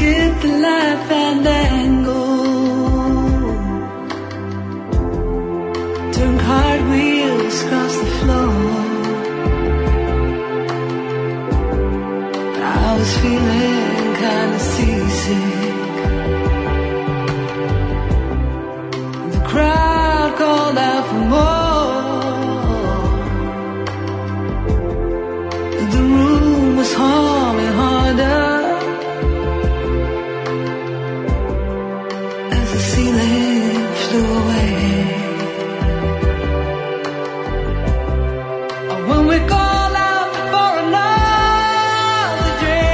hit the light fandango, turn cartwheels across the floor. I was feeling kind of seasick. The crowd called out for more. The room was humming harder as the ceiling flew away. When we called out for another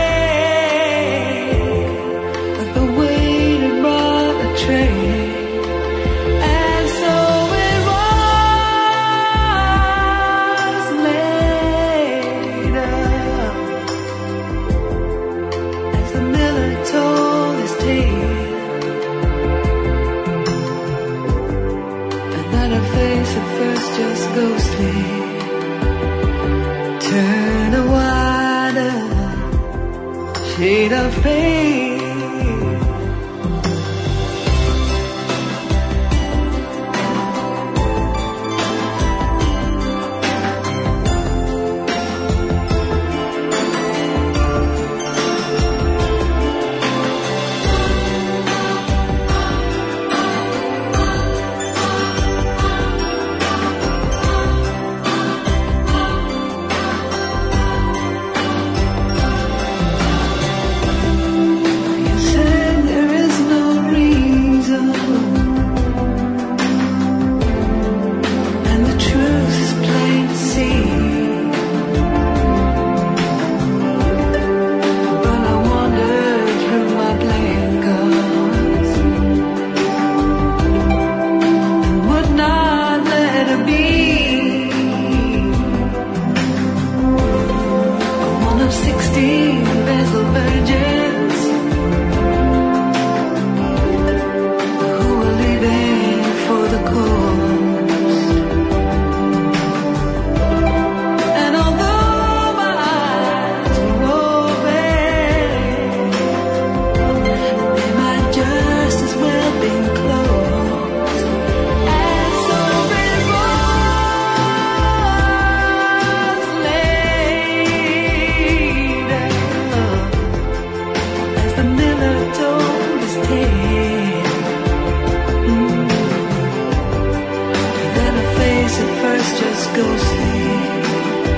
drink, but the waiter brought a tray. And so it was later, as the miller told his tale, and that her face at first just ghostly turn a wider shade of pale.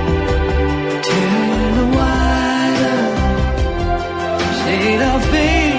Shade of pink.